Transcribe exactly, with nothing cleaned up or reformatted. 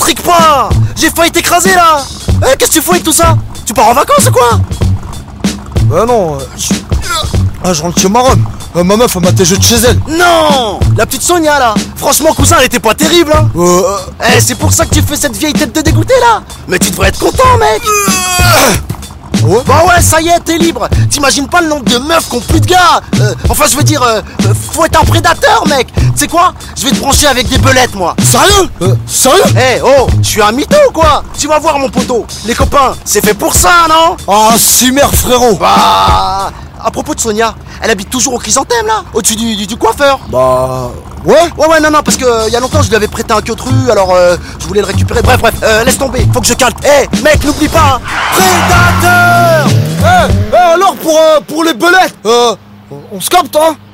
m'intrigue pas. J'ai failli t'écraser là. Eh, qu'est-ce que tu fous avec tout ça? Tu pars en vacances ou quoi? Bah non, euh, je... Ah, je rentre chez ma Rome. Euh, ma meuf, elle m'a tégé de chez elle. Non, la petite Sonia là. Franchement cousin, elle était pas terrible hein. Euh... Eh, c'est pour ça que tu fais cette vieille tête de dégoûté là. Mais tu devrais être content mec. Ouais. Bah ouais, ça y est, t'es libre. T'imagines pas le nombre de meufs qui ont plus de gars. euh, Enfin je veux dire, euh, euh, faut être un prédateur mec. Tu sais quoi? Je vais te brancher avec des belettes moi. Sérieux? Euh, sérieux? Eh oh, je suis un mytho ou quoi? Tu vas voir mon poteau. Les copains, c'est fait pour ça non? Ah, si merde frérot. Bah... À propos de Sonia, elle habite toujours au chrysanthème là, au-dessus du, du, du coiffeur. Bah... Ouais. Ouais ouais non non parce que euh, y a longtemps je lui avais prêté un queutru, alors euh, je voulais le récupérer. Bref bref, euh, laisse tomber, faut que je calme. Eh mec, n'oublie pas hein. Prédateur. Eh, eh, alors pour, euh, pour les belettes, euh, on se capte hein.